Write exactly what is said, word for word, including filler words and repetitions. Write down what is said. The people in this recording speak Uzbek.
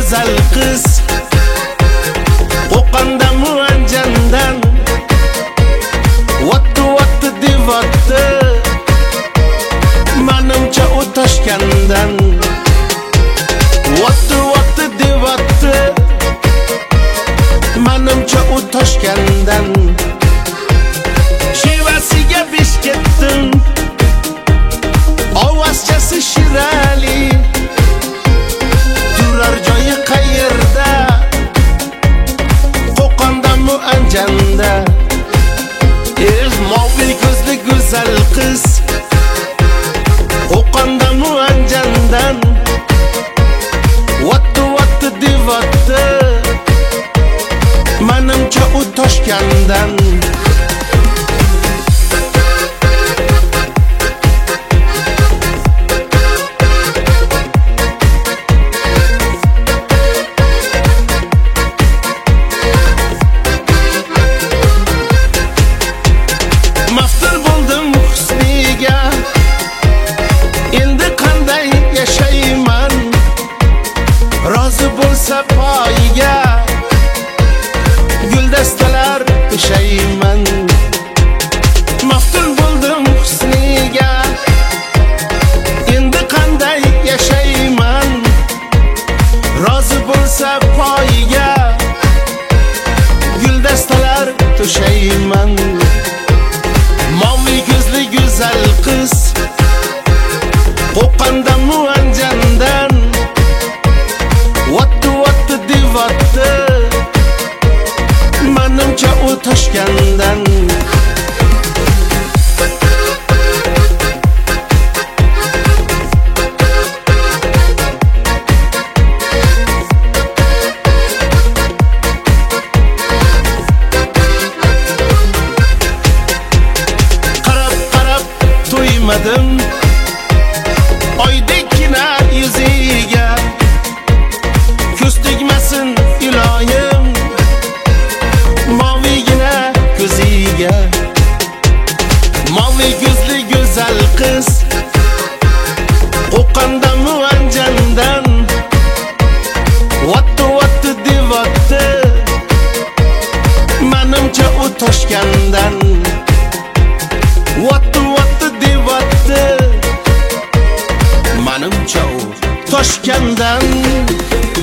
güzel kız Qo'qonda Muanjandan Vattu vattu divattu Manimcha u Toshkentdan Vattu vattu divattu Manimcha u Toshkentdan Shivasiga besh ketdim Ovozchasi shirali Turar joyi qayerda Qo'qonda Muanjanda Er moviy ko'zli go'zal qiz Qo'qonda Muanjandan Vattu vattu divattu Manimcha u Toshkentdan Bo'lsa poyiga guldastalar to'shayman Maftun bo'ldim husniga endi qanday yashayman Rozi bo'lsa poyiga guldastalar to'shayman Moviy ko'zli go'zal qiz Qo'qonda Muanjandan Vattu vattu divattu Manimcha u Toshkentdan Qarab qarab to'ymadim Oydekkina yuziga Ko'z tegmasin iloyim Movigina ko'ziga Moviy ko'zli go'zal qiz Qo'qonda Muanjandan Vattu vattu divattu Manimcha u Toshkentdan Vattu vattu divattu Manimcha u Toshkentdan